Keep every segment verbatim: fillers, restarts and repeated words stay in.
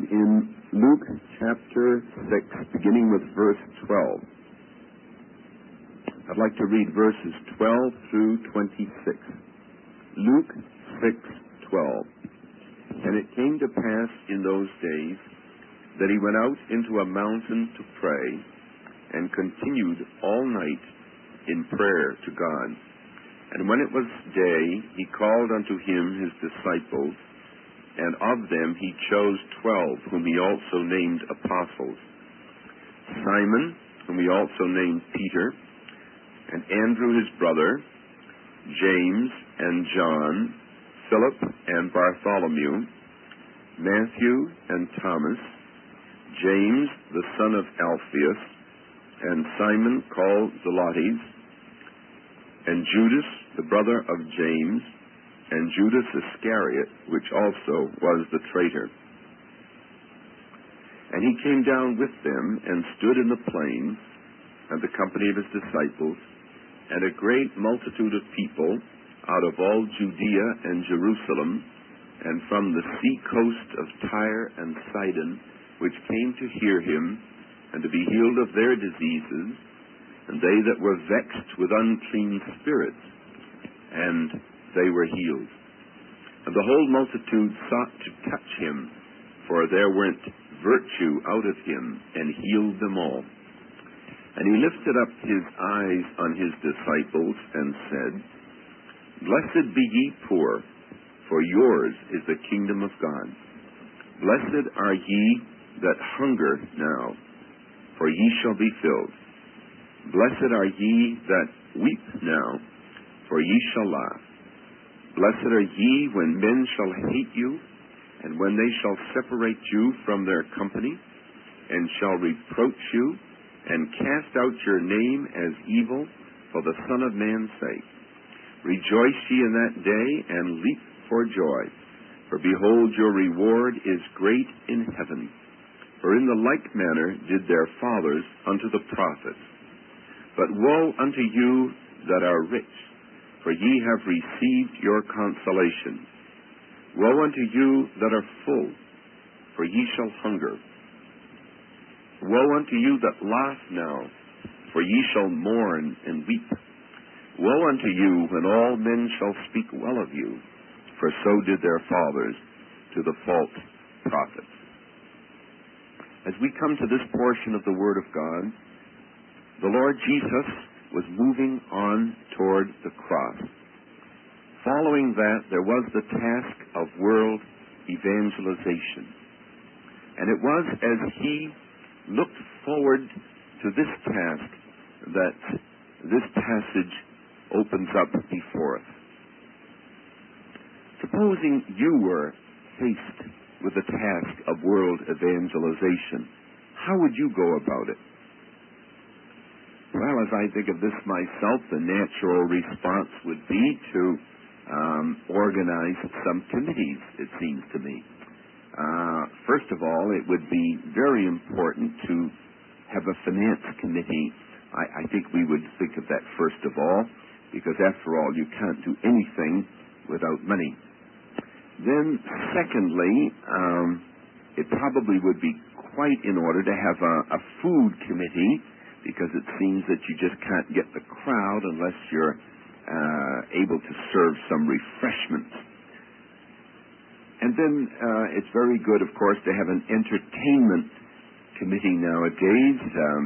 in Luke chapter six, beginning with verse twelve. I'd like to read verses twelve through twenty-six. Luke six twelve. And it came to pass in those days that he went out into a mountain to pray, and continued all night in prayer to God. And when it was day, he called unto him his disciples, and of them he chose twelve, whom he also named apostles: Simon, whom he also named Peter, and Andrew his brother, James and John, Philip and Bartholomew, Matthew and Thomas, James the son of Alphaeus, and Simon called Zelotes, and Judas the brother of James, and Judas Iscariot, which also was the traitor. And he came down with them, and stood in the plain, and the company of his disciples, and a great multitude of people out of all Judea and Jerusalem, and from the sea coast of Tyre and Sidon, which came to hear him, and to be healed of their diseases, and they that were vexed with unclean spirits, and they were healed. And the whole multitude sought to touch him, for there went virtue out of him, and healed them all. And he lifted up his eyes on his disciples, and said, Blessed be ye poor, for yours is the kingdom of God. Blessed are ye that hunger now, for ye shall be filled. Blessed are ye that weep now, for ye shall laugh. Blessed are ye when men shall hate you, and when they shall separate you from their company, and shall reproach you, and cast out your name as evil for the Son of Man's sake. Rejoice ye in that day, and leap for joy, for behold, your reward is great in heaven. For in the like manner did their fathers unto the prophets. But woe unto you that are rich, for ye have received your consolation. Woe unto you that are full, for ye shall hunger. Woe unto you that laugh now, for ye shall mourn and weep. Woe unto you when all men shall speak well of you, for so did their fathers to the false prophets. As we come to this portion of the Word of God, the Lord Jesus was moving on toward the cross. Following that, there was the task of world evangelization. And it was as he looked forward to this task that this passage opens up before us. Supposing you were faced with the task of world evangelization, how would you go about it? Well, as I think of this myself, the natural response would be to um, organize some committees, it seems to me. Uh, first of all, it would be very important to have a finance committee. I, I think we would think of that first of all, because after all, you can't do anything without money. Then, secondly, um, it probably would be quite in order to have a, a food committee, because it seems that you just can't get the crowd unless you're uh, able to serve some refreshments. And then uh, it's very good, of course, to have an entertainment committee nowadays. Um,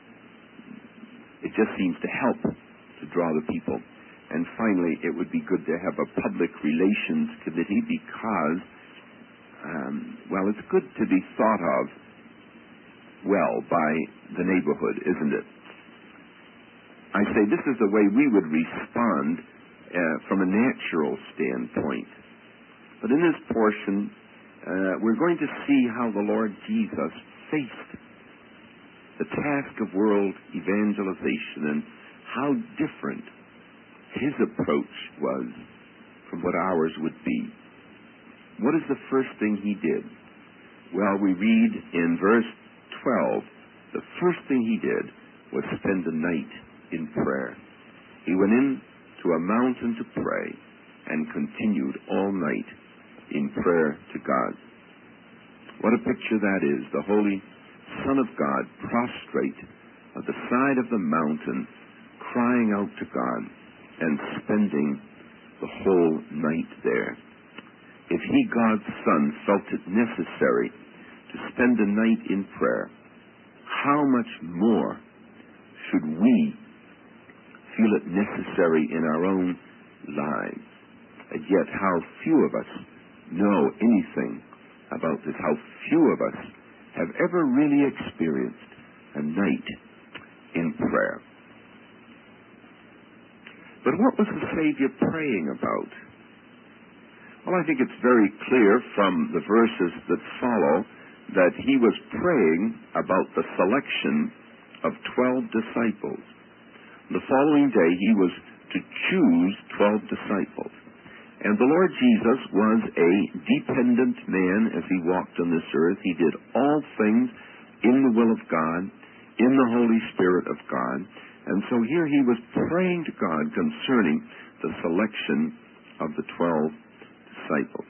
it just seems to help to draw the people. And finally, it would be good to have a public relations committee because, um, well, it's good to be thought of well by the neighborhood, isn't it? I say this is the way we would respond uh, from a natural standpoint. But in this portion, uh, we're going to see how the Lord Jesus faced the task of world evangelization and how different his approach was from what ours would be. What is the first thing he did? Well, we read in verse twelve, the first thing he did was spend the night in prayer. He went in to a mountain to pray and continued all night in prayer to God. What a picture that is. The Holy Son of God prostrate at the side of the mountain, crying out to God and spending the whole night there. If he, God's Son, felt it necessary to spend a night in prayer, how much more should we feel it necessary in our own lives? And yet how few of us know anything about this, how few of us have ever really experienced a night in prayer. But what was the Savior praying about? Well, I think it's very clear from the verses that follow that he was praying about the selection of twelve disciples. The following day he was to choose twelve disciples. And the Lord Jesus was a dependent man as he walked on this earth. He did all things in the will of God, in the Holy Spirit of God. And so here he was praying to God concerning the selection of the twelve disciples.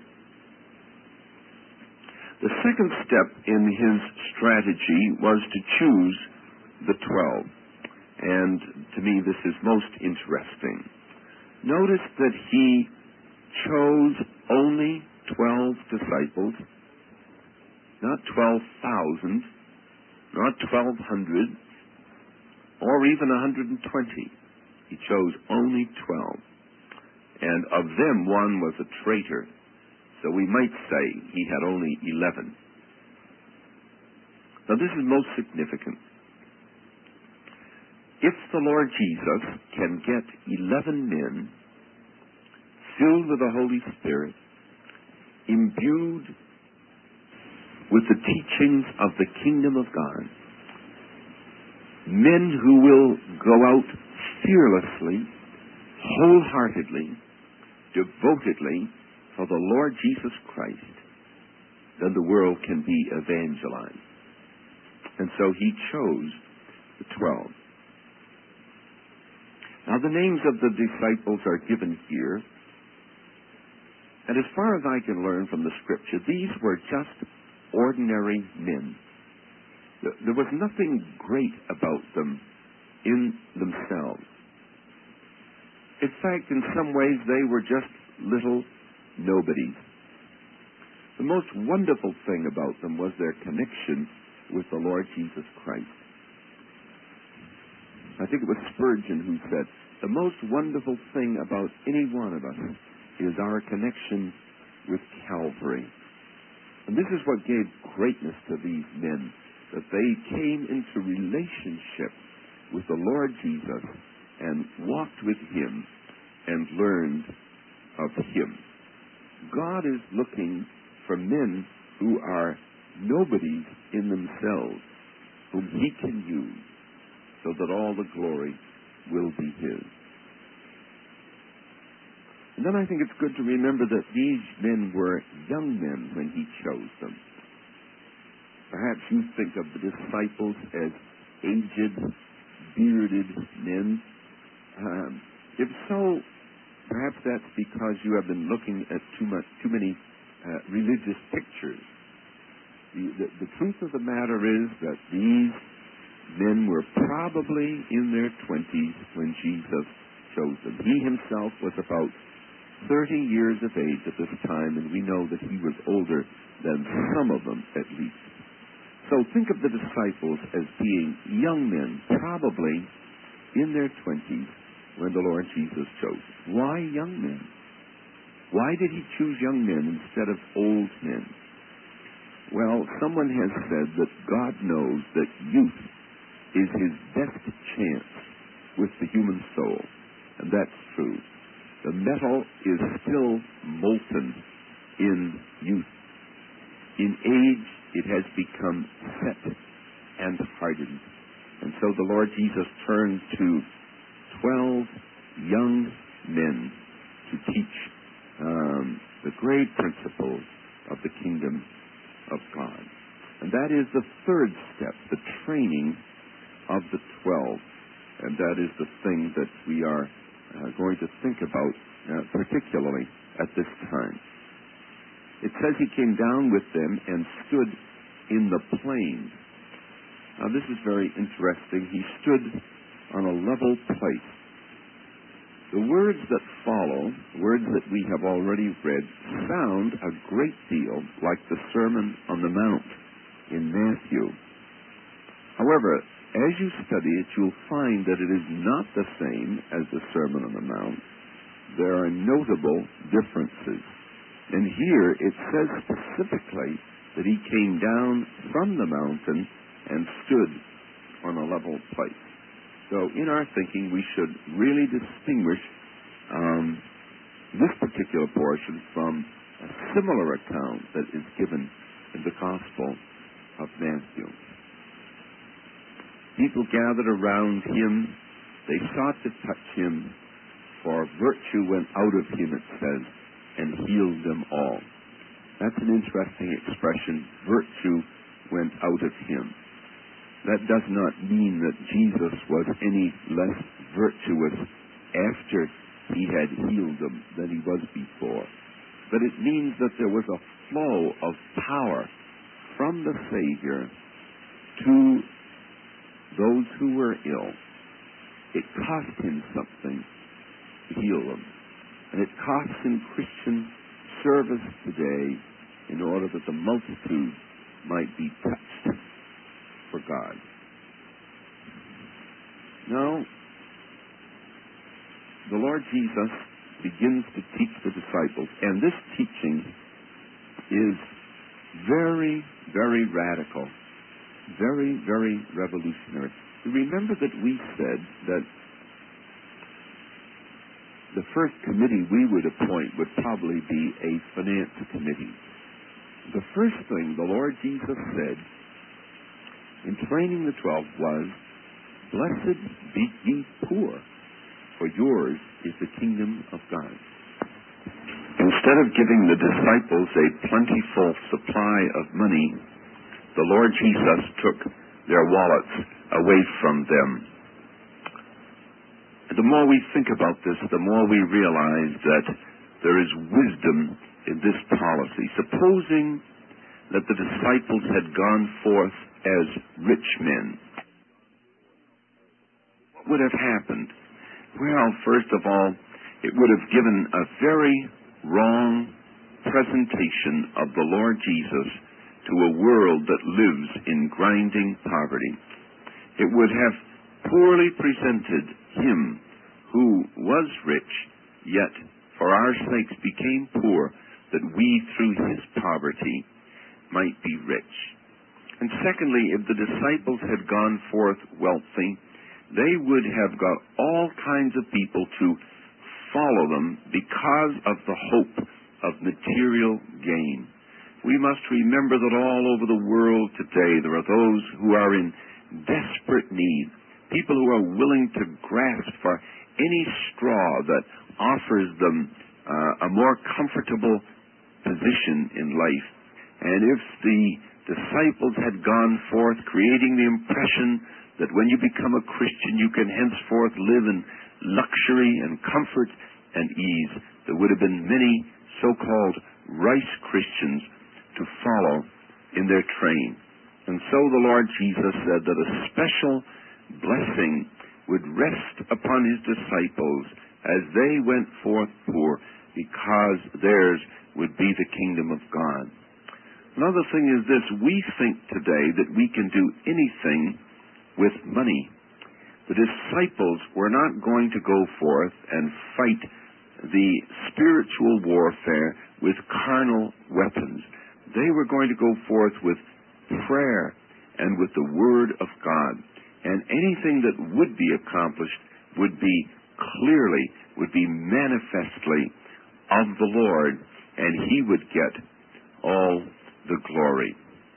The second step in his strategy was to choose the twelve. And to me this is most interesting. Notice that he chose only twelve disciples, not twelve thousand, not twelve hundred, or even one hundred twenty. He chose only twelve. And of them one was a traitor. So we might say he had only eleven. Now this is most significant. If the Lord Jesus can get eleven men filled with the Holy Spirit, imbued with the teachings of the kingdom of God, men who will go out fearlessly, wholeheartedly, devotedly for the Lord Jesus Christ, then the world can be evangelized. And so he chose the twelve. Now the names of the disciples are given here. And as far as I can learn from the Scripture, these were just ordinary men. There was nothing great about them in themselves. In fact, in some ways, they were just little nobodies. The most wonderful thing about them was their connection with the Lord Jesus Christ. I think it was Spurgeon who said, the most wonderful thing about any one of us is our connection with Calvary. And this is what gave greatness to these men, that they came into relationship with the Lord Jesus and walked with him and learned of him. God is looking for men who are nobodies in themselves, whom he can use so that all the glory will be his. And then I think it's good to remember that these men were young men when he chose them. Perhaps you think of the disciples as aged, bearded men. Um, if so, perhaps that's because you have been looking at too much, too many uh, religious pictures. The, the, the truth of the matter is that these men were probably in their twenties when Jesus chose them. He himself was about thirty years of age at this time, and we know that he was older than some of them at least. So think of the disciples as being young men, probably in their twenties when the Lord Jesus chose. Why young men? Why did he choose young men instead of old men? Well, someone has said that God knows that youth is his best chance with the human soul, and that's true. The metal is still molten in youth. In age, it has become set and hardened. And so the Lord Jesus turned to twelve young men to teach um, the great principles of the kingdom of God. And that is the third step, the training of the twelve. And that is the thing that we are uh, going to think about uh, particularly at this time. It says he came down with them and stood in the plain. Now this is very interesting. He stood on a level place. The words that follow, words that we have already read, sound a great deal like the Sermon on the Mount in Matthew. However, as you study it, you'll find that it is not the same as the Sermon on the Mount. There are notable differences. And here it says specifically that he came down from the mountain and stood on a level place. So in our thinking, we should really distinguish um, this particular portion from a similar account that is given in the Gospel of Matthew. People gathered around him. They sought to touch him, for virtue went out of him, it says, and healed them all. That's an interesting expression. Virtue went out of him. That does not mean that Jesus was any less virtuous after he had healed them than he was before. But it means that there was a flow of power from the Savior to those who were ill. It cost him something to heal them. And it costs him Christian service today in order that the multitude might be touched for God. Now, the Lord Jesus begins to teach the disciples, and this teaching is very, very radical, very, very revolutionary. Remember that we said that the first committee we would appoint would probably be a finance committee. The first thing the Lord Jesus said in training the twelve was, "Blessed be ye poor, for yours is the kingdom of God." Instead of giving the disciples a plentiful supply of money, the Lord Jesus took their wallets away from them. The more we think about this, the more we realize that there is wisdom in this policy. Supposing that the disciples had gone forth as rich men, what would have happened? Well, first of all, it would have given a very wrong presentation of the Lord Jesus to a world that lives in grinding poverty. It would have poorly presented him who was rich, yet for our sakes became poor, that we through his poverty might be rich. And secondly, if the disciples had gone forth wealthy, they would have got all kinds of people to follow them because of the hope of material gain. We must remember that all over the world today there are those who are in desperate need, people who are willing to grasp for any straw that offers them uh, a more comfortable position in life. And if the disciples had gone forth creating the impression that when you become a Christian you can henceforth live in luxury and comfort and ease, there would have been many so-called rice Christians to follow in their train. And so the Lord Jesus said that a special blessing would rest upon his disciples as they went forth poor, because theirs would be the kingdom of God. Another thing is this: we think today that we can do anything with money. The disciples were not going to go forth and fight the spiritual warfare with carnal weapons. They were going to go forth with prayer and with the Word of God. And anything that would be accomplished would be clearly, would be manifestly of the Lord, and he would get all the glory.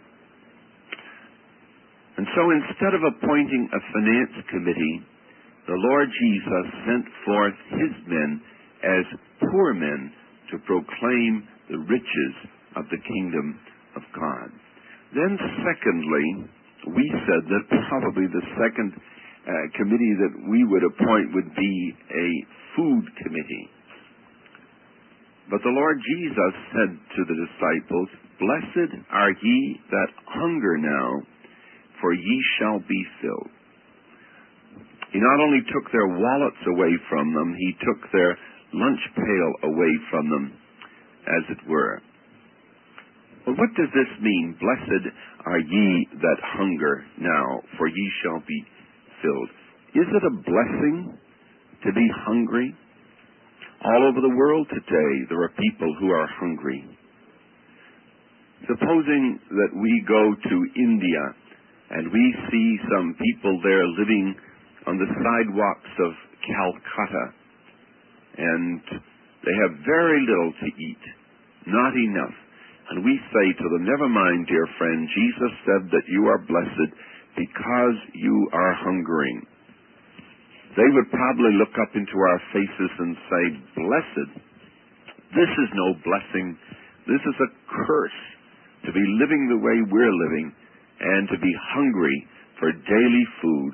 And so instead of appointing a finance committee, the Lord Jesus sent forth his men as poor men to proclaim the riches of the kingdom of God. Then secondly, we said that probably the second uh, committee that we would appoint would be a food committee. But the Lord Jesus said to the disciples, "Blessed are ye that hunger now, for ye shall be filled." He not only took their wallets away from them, he took their lunch pail away from them, as it were. Well, what does this mean? Blessed are ye that hunger now, for ye shall be filled. Is it a blessing to be hungry? All over the world today, there are people who are hungry. Supposing that we go to India and we see some people there living on the sidewalks of Calcutta, and they have very little to eat, not enough. And we say to them, "Never mind, dear friend, Jesus said that you are blessed because you are hungering." They would probably look up into our faces and say, "Blessed? This is no blessing. This is a curse to be living the way we're living and to be hungry for daily food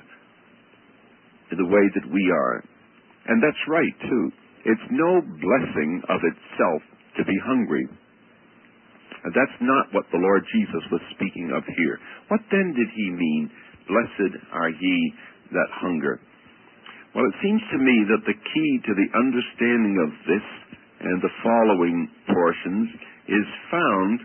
in the way that we are." And that's right, too. It's no blessing of itself to be hungry. And that's not what the Lord Jesus was speaking of here. What then did he mean, "Blessed are ye that hunger"? Well, it seems to me that the key to the understanding of this and the following portions is found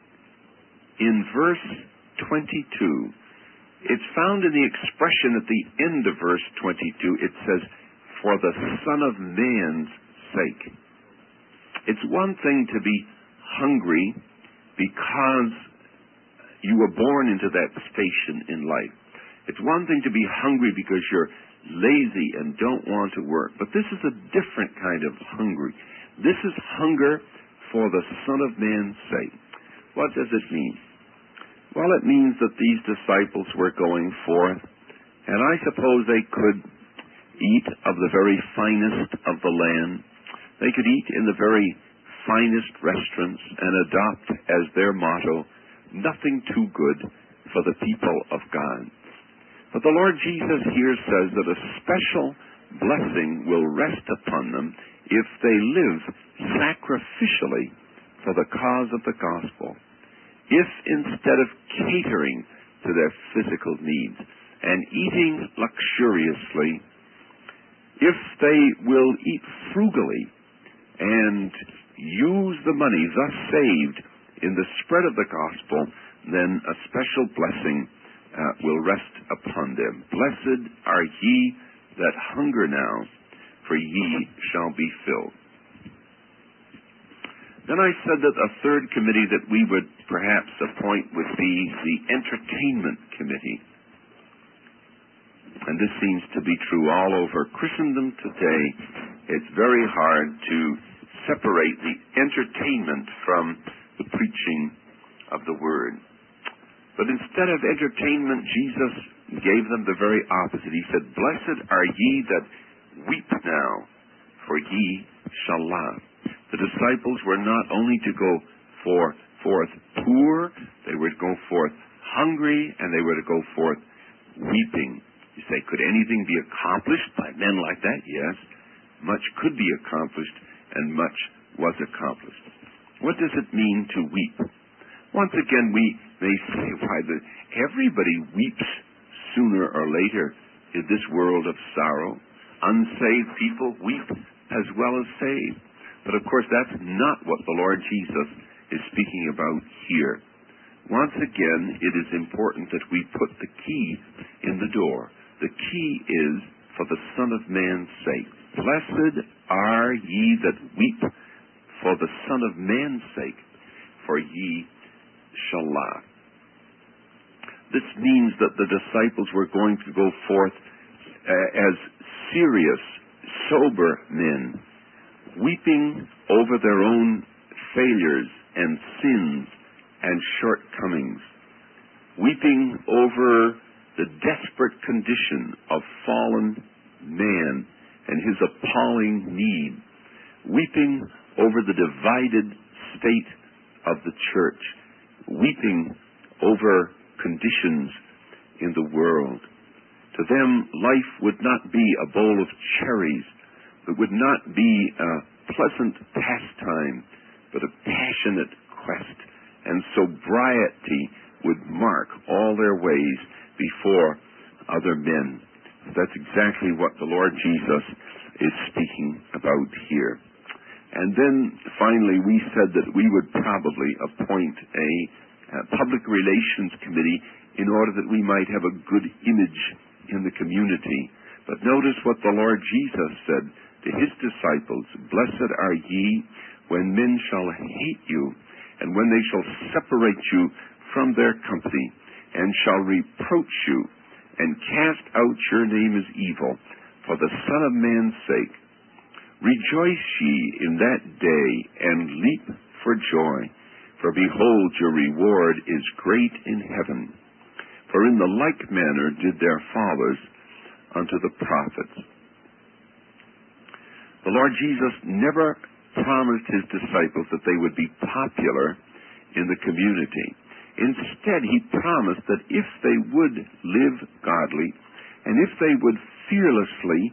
in verse twenty-two. It's found in the expression at the end of verse twenty-two. It says, "For the Son of Man's sake." It's one thing to be hungry because you were born into that station in life. It's one thing to be hungry because you're lazy and don't want to work. But this is a different kind of hungry. This is hunger for the Son of Man's sake. What does it mean? Well, it means that these disciples were going forth, and I suppose they could eat of the very finest of the land. They could eat in the very finest restaurants and adopt as their motto, "Nothing too good for the people of God." But the Lord Jesus here says that a special blessing will rest upon them if they live sacrificially for the cause of the gospel. If instead of catering to their physical needs and eating luxuriously, if they will eat frugally and use the money thus saved in the spread of the gospel, then a special blessing uh, will rest upon them. "Blessed are ye that hunger now, for ye shall be filled." Then I said that a third committee that we would perhaps appoint would be the entertainment committee. And this seems to be true all over Christendom today. It's very hard to separate the entertainment from the preaching of the Word. But instead of entertainment, Jesus gave them the very opposite. He said, "Blessed are ye that weep now, for ye shall laugh." The disciples were not only to go for, forth poor, they were to go forth hungry, and they were to go forth weeping. You say, could anything be accomplished by men like that? Yes. Much could be accomplished, and much was accomplished. What does it mean to weep? Once again, we may say, why, the, everybody weeps sooner or later in this world of sorrow. Unsaved people weep as well as saved. But of course, that's not what the Lord Jesus is speaking about here. Once again, it is important that we put the key in the door. The key is for the Son of Man's sake. Blessed are ye that weep for the Son of Man's sake, for ye shall laugh. This means that the disciples were going to go forth uh, as serious, sober men, weeping over their own failures and sins and shortcomings, weeping over the desperate condition of fallen man and his appalling need, weeping over the divided state of the church, weeping over conditions in the world. To them, life would not be a bowl of cherries. It would not be a pleasant pastime, but a passionate quest, and sobriety would mark all their ways before other men. That's exactly what the Lord Jesus is speaking about here. And then finally we said that we would probably appoint a, a public relations committee in order that we might have a good image in the community. But notice what the Lord Jesus said to his disciples, "Blessed are ye when men shall hate you, and when they shall separate you from their company, and shall reproach you, and cast out your name as evil, for the Son of Man's sake. Rejoice ye in that day, and leap for joy, for behold, your reward is great in heaven. For in the like manner did their fathers unto the prophets." The Lord Jesus never promised his disciples that they would be popular in the community. Instead, he promised that if they would live godly, and if they would fearlessly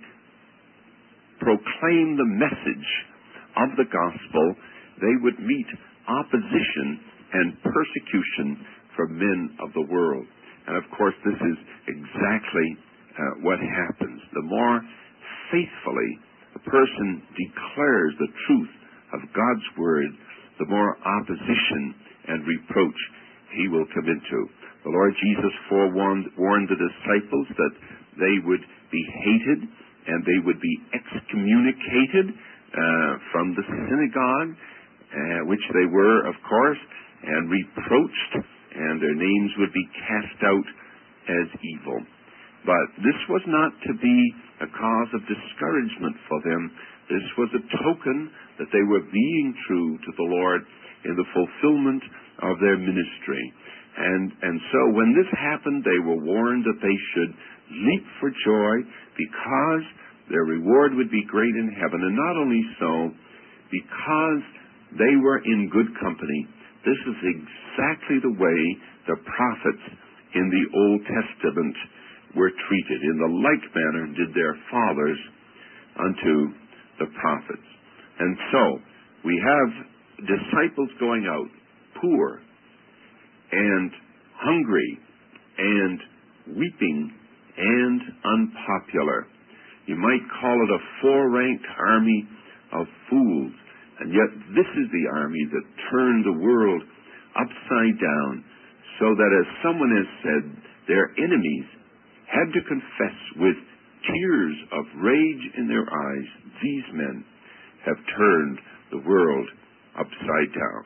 proclaim the message of the gospel, they would meet opposition and persecution from men of the world. And of course, this is exactly uh, what happens. The more faithfully a person declares the truth of God's word, the more opposition and reproach he will come into. The Lord Jesus forewarned warned the disciples that they would be hated and they would be excommunicated uh, from the synagogue, uh, which they were, of course, and reproached, and their names would be cast out as evil. But this was not to be a cause of discouragement for them. This was a token that they were being true to the Lord in the fulfillment of their ministry. And, and so when this happened, they were warned that they should leap for joy because their reward would be great in heaven. And not only so, because they were in good company. This is exactly the way the prophets in the Old Testament were treated. In the like manner did their fathers unto the prophets. And so, we have disciples going out, poor and hungry and weeping and unpopular. You might call it a four-ranked army of fools. And yet this is the army that turned the world upside down, so that, as someone has said, their enemies had to confess with tears of rage in their eyes, these men have turned the world upside down.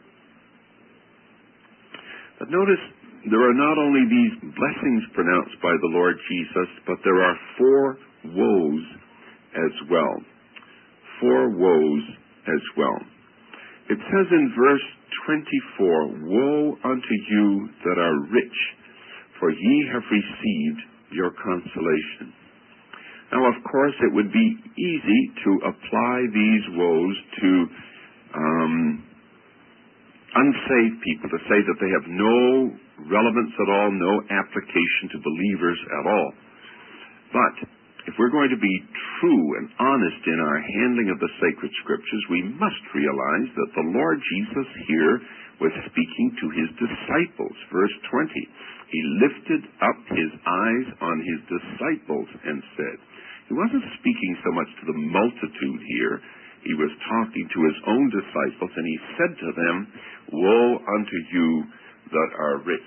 But notice, there are not only these blessings pronounced by the Lord Jesus, but there are four woes as well. Four woes as well. It says in verse twenty-four, "Woe unto you that are rich, for ye have received your consolation." Now, of course, it would be easy to apply these woes to um, unsaved people, to say that they have no relevance at all, no application to believers at all. But if we're going to be true and honest in our handling of the sacred scriptures, we must realize that the Lord Jesus here was speaking to his disciples. Verse twenty, he lifted up his eyes on his disciples and said, he wasn't speaking so much to the multitude here. He was talking to his own disciples, and he said to them, "Woe unto you that are rich."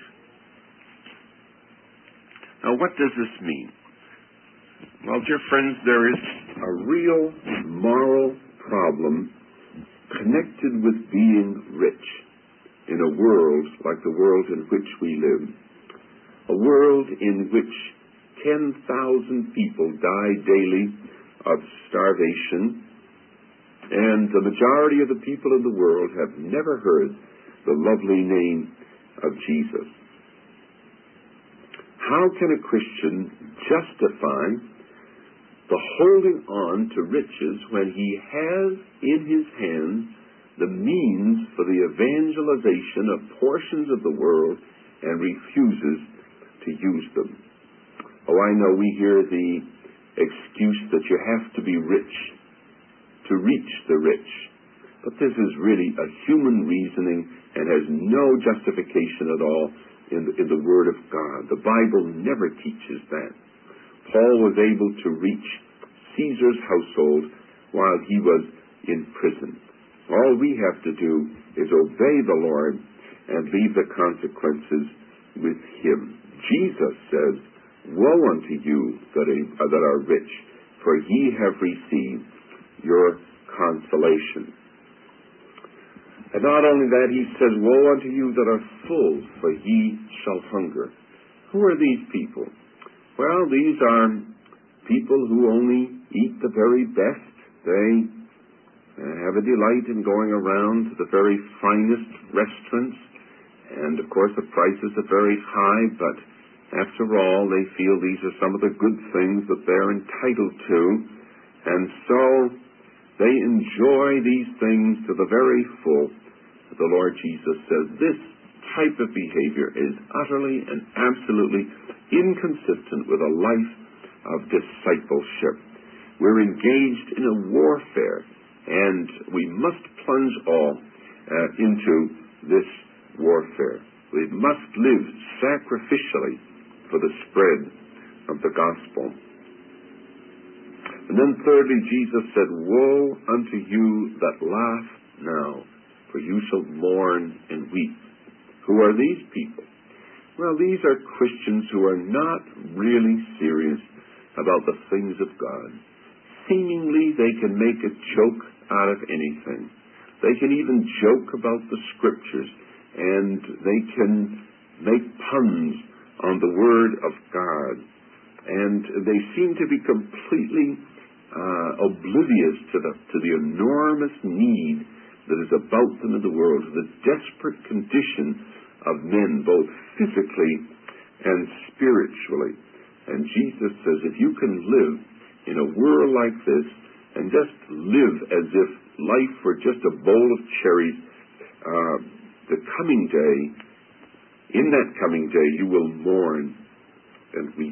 Now, what does this mean? Well, dear friends, there is a real moral problem connected with being rich in a world like the world in which we live. A world in which ten thousand people die daily of starvation, and the majority of the people in the world have never heard the lovely name of Jesus. How can a Christian justify the holding on to riches when he has in his hands the means for the evangelization of portions of the world and refuses to use them? Oh, I know we hear the excuse that you have to be rich to reach the rich. But this is really a human reasoning and has no justification at all in the, in the Word of God. The Bible never teaches that. Paul was able to reach Caesar's household while he was in prison. All we have to do is obey the Lord and leave the consequences with Him. Jesus says, "Woe unto you that are, that are rich, for ye have received your consolation." And not only that, He says, "Woe unto you that are full, for ye shall hunger." Who are these people? Well, these are people who only eat the very best. They uh, have a delight in going around to the very finest restaurants. And, of course, the prices are very high, but after all, they feel these are some of the good things that they're entitled to. And so they enjoy these things to the very full. The Lord Jesus says this type of behavior is utterly and absolutely inconsistent with a life of discipleship. We're engaged in a warfare, and we must plunge all uh, into this warfare. We must live sacrificially for the spread of the gospel. And then thirdly, Jesus said, "Woe unto you that laugh now, for you shall mourn and weep." Who are these people? Well, these are Christians who are not really serious about the things of God. Seemingly, they can make a joke out of anything. They can even joke about the Scriptures, and they can make puns on the Word of God. And they seem to be completely uh, oblivious to the, to the enormous need that is about them in the world, to the desperate condition of men, both physically and spiritually. And Jesus says, if you can live in a world like this and just live as if life were just a bowl of cherries, uh, the coming day, in that coming day, you will mourn and weep.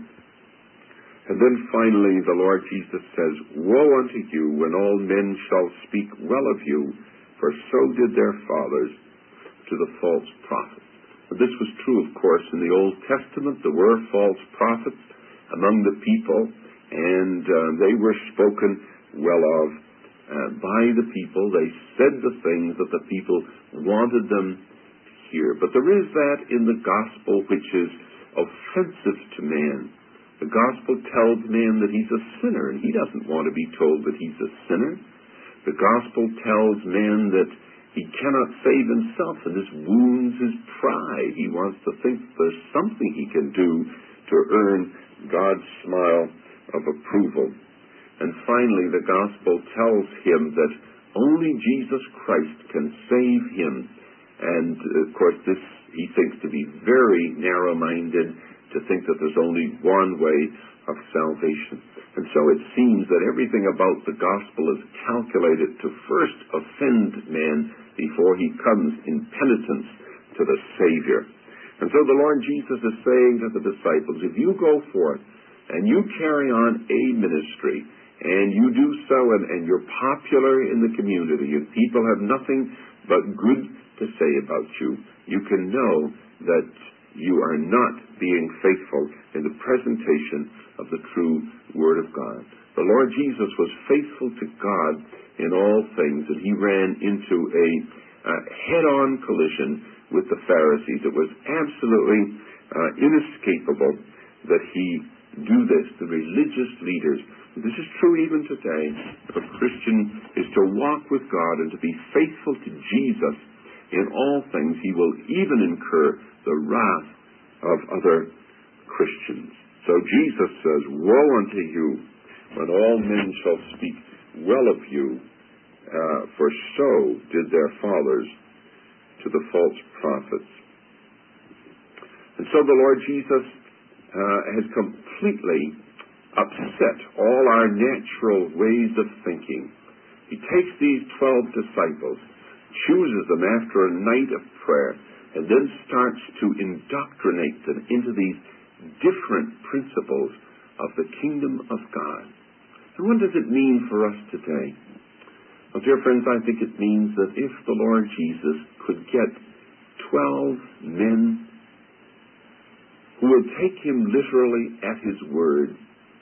And then finally, the Lord Jesus says, "Woe unto you when all men shall speak well of you, for so did their fathers to the false prophets." And this was true, of course, in the Old Testament. There were false prophets among the people, and uh, they were spoken well of uh, by the people. They said the things that the people wanted them to hear. But there is that in the gospel which is offensive to man. The gospel tells man that he's a sinner, and he doesn't want to be told that he's a sinner. The gospel tells man that he cannot save himself, and this wounds his pride. He wants to think there's something he can do to earn God's smile of approval. And finally, the gospel tells him that only Jesus Christ can save him. And, of course, this he thinks to be very narrow-minded, to think that there's only one way of salvation. And so it seems that everything about the gospel is calculated to first offend man before he comes in penitence to the Savior. And so the Lord Jesus is saying to the disciples, if you go forth and you carry on a ministry, and you do so, and, and you're popular in the community, and people have nothing but good to say about you, you can know that you are not being faithful in the presentation of the true Word of God. The Lord Jesus was faithful to God in all things, and he ran into a uh, head-on collision with the Pharisees. It was absolutely uh, inescapable that he do this, the religious leaders. This is true even today. If a Christian is to walk with God and to be faithful to Jesus in all things, he will even incur the wrath of other Christians. So Jesus says, "Woe unto you when all men shall speak well of you, uh, for so did their fathers to the false prophets." And so the Lord Jesus uh, has completely upset all our natural ways of thinking. He takes these twelve disciples, chooses them after a night of prayer, and then starts to indoctrinate them into these different principles of the kingdom of God. And what does it mean for us today? Well, dear friends, I think it means that if the Lord Jesus could get twelve men who would take him literally at his word,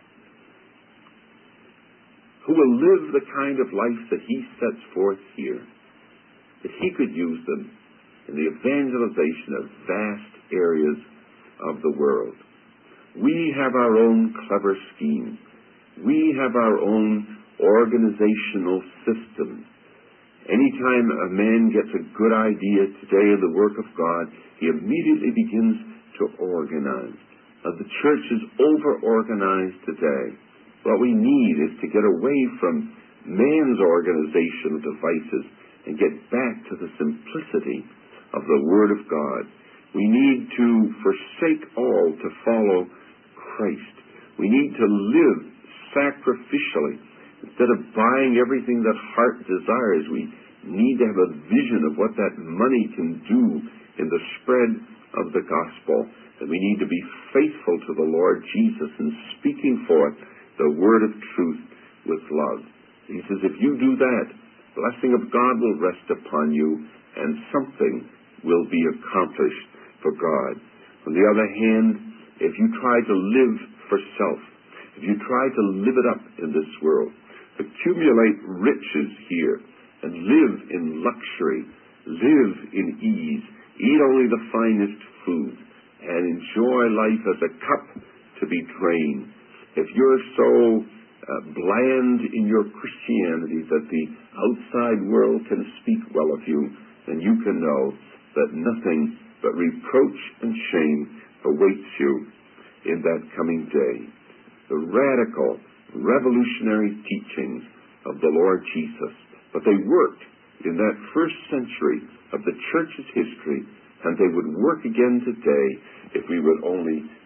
who will live the kind of life that he sets forth here, that he could use them in the evangelization of vast areas of the world. We have our own clever schemes. We have our own organizational systems. Anytime a man gets a good idea today in the work of God, he immediately begins to organize. Uh, the church is over-organized today. What we need is to get away from man's organizational devices and get back to the simplicity of the Word of God. We need to forsake all to follow Christ. We need to live sacrificially. Instead of buying everything that heart desires, we need to have a vision of what that money can do in the spread of the gospel. And we need to be faithful to the Lord Jesus in speaking forth the word of truth with love. He says, if you do that, blessing of God will rest upon you, and something will be accomplished for God. On the other hand, if you try to live for self, if you try to live it up in this world, accumulate riches here, and live in luxury, live in ease, eat only the finest food, and enjoy life as a cup to be drained. If you're so uh, bland in your Christianity that the outside world can speak well of you, then you can know that nothing but reproach and shame awaits you in that coming day. The radical, revolutionary teachings of the Lord Jesus, but they worked in that first century of the church's history, and they would work again today if we would only